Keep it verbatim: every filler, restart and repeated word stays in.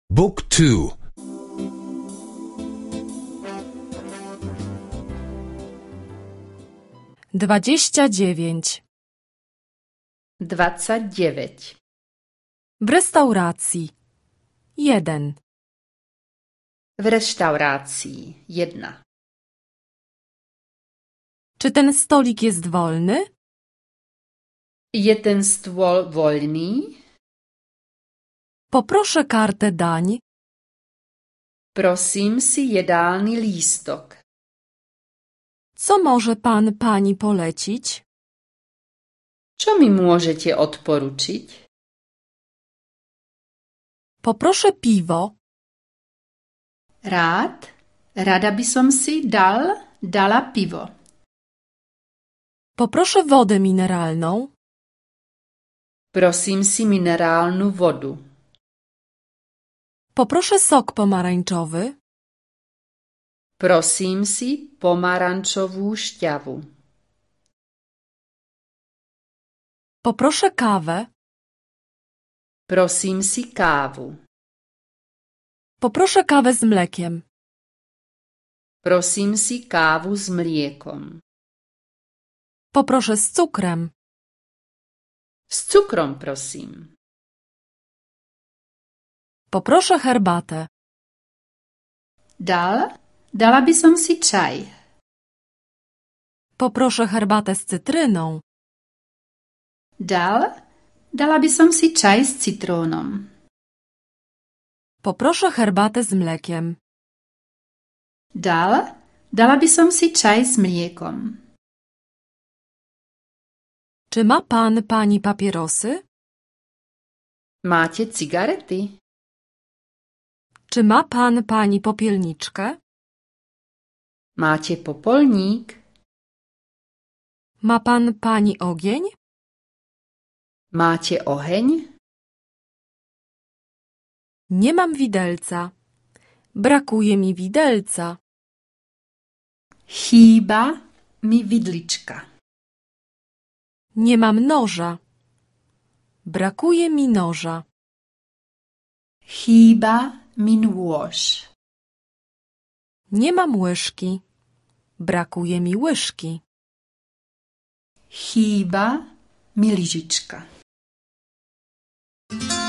Book two. Dwadzieścia dziewięć. Dwadzieścia dziewięć. W restauracji. Jeden. W restauracji. Jedna. Czy ten stolik jest wolny? Je ten stôl voľný? Poproszę kartę dań. Prosím si jedálny lístok. Co może pan pani polecić? Čo mi môžete odporučiť? Poproszę piwo. Rád, rada by som si dal, dala pivo. Poproszę wodę mineralną. Prosím si minerálnu vodu. Poproszę sok pomarańczowy. Prosím si pomarančovú šťavu. Poproszę kawę. Prosím si kávu. Poproszę kawę z mlekiem. Prosím si kávu s mliekom. Poproszę z cukrem. S cukrom, prosím. Poproszę herbatę. Dal, dala by som si čaj. Poproszę herbatę z cytryną. Dal, dala by som si čaj s citrónom. Poproszę herbatę z mlekiem. Dal, dala by som si čaj s mliekom. Czy ma pan pani papierosy? Máte cigarety? Czy ma pan pani popielniczkę? Máte popolník? Ma pan pani ogień? Máte oheň? Nie mam widelca. Brakuje mi widelca. Chýba mi vidlička. Nie mam noża. Brakuje mi noża. Chýba mi nôž. Nie mam łyżki. Brakuje mi łyżki. Chýba mi lyžička.